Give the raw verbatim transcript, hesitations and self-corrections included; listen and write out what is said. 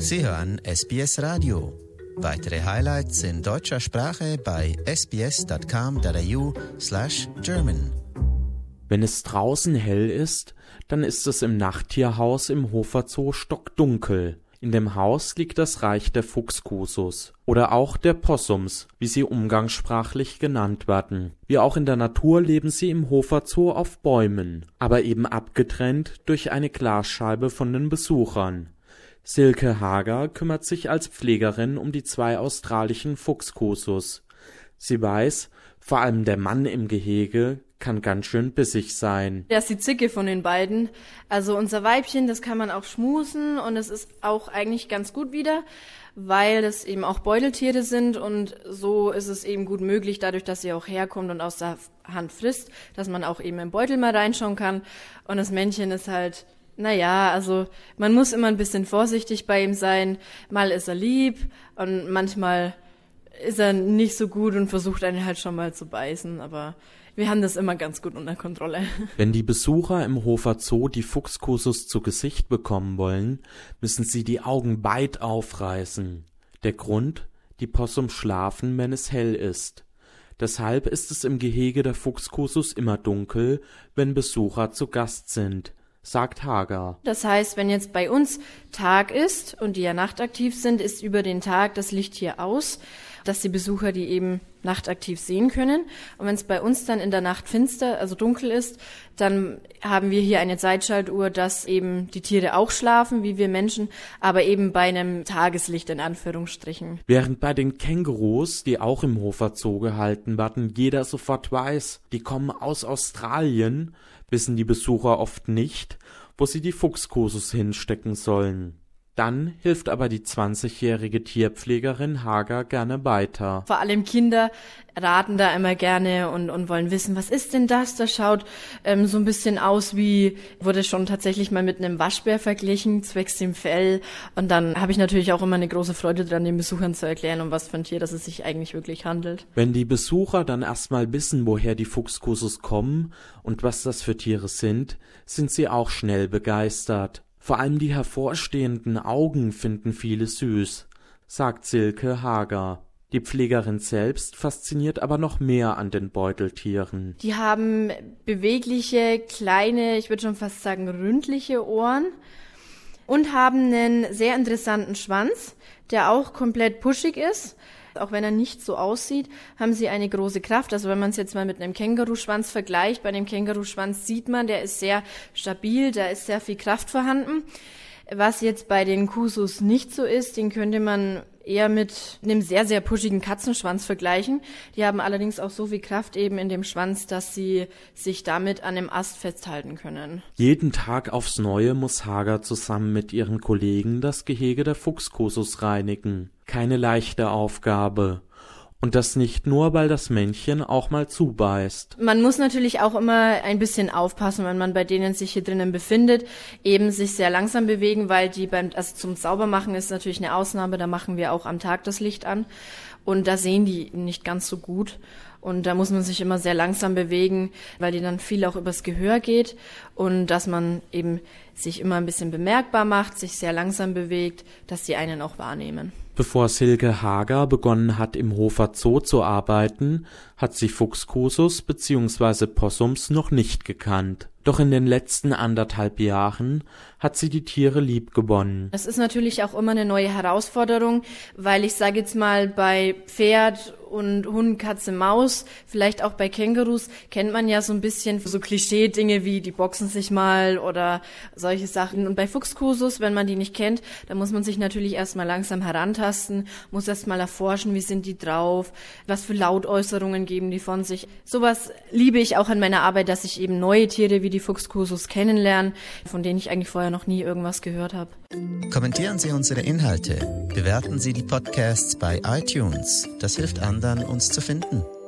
Sie hören S B S Radio. Weitere Highlights in deutscher Sprache bei sbs.com.au slash German. Wenn es draußen hell ist, dann ist es im Nachttierhaus im Hofer Zoo stockdunkel. In dem Haus liegt das Reich der Fuchskusus oder auch der Possums, wie sie umgangssprachlich genannt werden. Wie auch in der Natur leben sie im Hofer Zoo auf Bäumen, aber eben abgetrennt durch eine Glasscheibe von den Besuchern. Silke Hager kümmert sich als Pflegerin um die zwei australischen Fuchskusus. Sie weiß, vor allem der Mann im Gehege kann ganz schön bissig sein. Der ist die Zicke von den beiden. Also unser Weibchen, das kann man auch schmusen und es ist auch eigentlich ganz gut wieder, weil das eben auch Beuteltiere sind und so ist es eben gut möglich, dadurch, dass sie auch herkommt und aus der Hand frisst, dass man auch eben im Beutel mal reinschauen kann. Und das Männchen ist halt, naja, also man muss immer ein bisschen vorsichtig bei ihm sein. Mal ist er lieb und manchmal ist er nicht so gut und versucht einen halt schon mal zu beißen, aber wir haben das immer ganz gut unter Kontrolle. Wenn die Besucher im Hofer Zoo die Fuchskusus zu Gesicht bekommen wollen, müssen sie die Augen weit aufreißen. Der Grund? Die Possums schlafen, wenn es hell ist. Deshalb ist es im Gehege der Fuchskusus immer dunkel, wenn Besucher zu Gast sind, sagt Hager. Das heißt, wenn jetzt bei uns Tag ist und die ja nachtaktiv sind, ist über den Tag das Licht hier aus, dass die Besucher die eben nachtaktiv sehen können. Und wenn es bei uns dann in der Nacht finster, also dunkel ist, dann haben wir hier eine Zeitschaltuhr, dass eben die Tiere auch schlafen, wie wir Menschen, aber eben bei einem Tageslicht in Anführungsstrichen. Während bei den Kängurus, die auch im Hofer Zoo gehalten werden, jeder sofort weiß, die kommen aus Australien, wissen die Besucher oft nicht, wo sie die Fuchskusus hinstecken sollen. Dann hilft aber die zwanzigjährige Tierpflegerin Hager gerne weiter. Vor allem Kinder raten da immer gerne und, und wollen wissen, was ist denn das? Das schaut ähm, so ein bisschen aus wie, wurde schon tatsächlich mal mit einem Waschbär verglichen, zwecks dem Fell. Und dann habe ich natürlich auch immer eine große Freude dran, den Besuchern zu erklären, um was für ein Tier das es sich eigentlich wirklich handelt. Wenn die Besucher dann erstmal wissen, woher die Fuchskusus kommen und was das für Tiere sind, sind sie auch schnell begeistert. Vor allem die hervorstehenden Augen finden viele süß, sagt Silke Hager. Die Pflegerin selbst fasziniert aber noch mehr an den Beuteltieren. Die haben bewegliche, kleine, ich würde schon fast sagen ründliche Ohren und haben einen sehr interessanten Schwanz, der auch komplett puschig ist. Auch wenn er nicht so aussieht, haben sie eine große Kraft. Also wenn man es jetzt mal mit einem Känguruschwanz vergleicht, bei dem Känguruschwanz sieht man, der ist sehr stabil, da ist sehr viel Kraft vorhanden. Was jetzt bei den Kusus nicht so ist, den könnte man eher mit einem sehr, sehr puschigen Katzenschwanz vergleichen. Die haben allerdings auch so viel Kraft eben in dem Schwanz, dass sie sich damit an einem Ast festhalten können. Jeden Tag aufs Neue muss Hager zusammen mit ihren Kollegen das Gehege der Fuchskusus reinigen. Keine leichte Aufgabe. Und das nicht nur, weil das Männchen auch mal zubeißt. Man muss natürlich auch immer ein bisschen aufpassen, wenn man bei denen sich hier drinnen befindet, eben sich sehr langsam bewegen, weil die beim, also zum Saubermachen ist natürlich eine Ausnahme, da machen wir auch am Tag das Licht an und da sehen die nicht ganz so gut. Und da muss man sich immer sehr langsam bewegen, weil die dann viel auch übers Gehör geht und dass man eben sich immer ein bisschen bemerkbar macht, sich sehr langsam bewegt, dass die einen auch wahrnehmen. Bevor Silke Hager begonnen hat, im Hofer Zoo zu arbeiten, hat sie Fuchskusus bzw. Possums noch nicht gekannt. Doch in den letzten anderthalb Jahren hat sie die Tiere liebgewonnen. Das ist natürlich auch immer eine neue Herausforderung, weil ich sage jetzt mal, bei Pferd und Hund, Katze, Maus, vielleicht auch bei Kängurus, kennt man ja so ein bisschen so Klischee-Dinge wie, die boxen sich mal oder solche Sachen. Und bei Fuchskusus, wenn man die nicht kennt, dann muss man sich natürlich erstmal langsam herantasten, muss erstmal erforschen, wie sind die drauf, was für Lautäußerungen geben die von sich. Sowas liebe ich auch an meiner Arbeit, dass ich eben neue Tiere wie die Fuchskusus kennenlerne, von denen ich eigentlich vorher noch nie irgendwas gehört habe. Kommentieren Sie unsere Inhalte, bewerten Sie die Podcasts bei iTunes. Das hilft anderen, uns zu finden.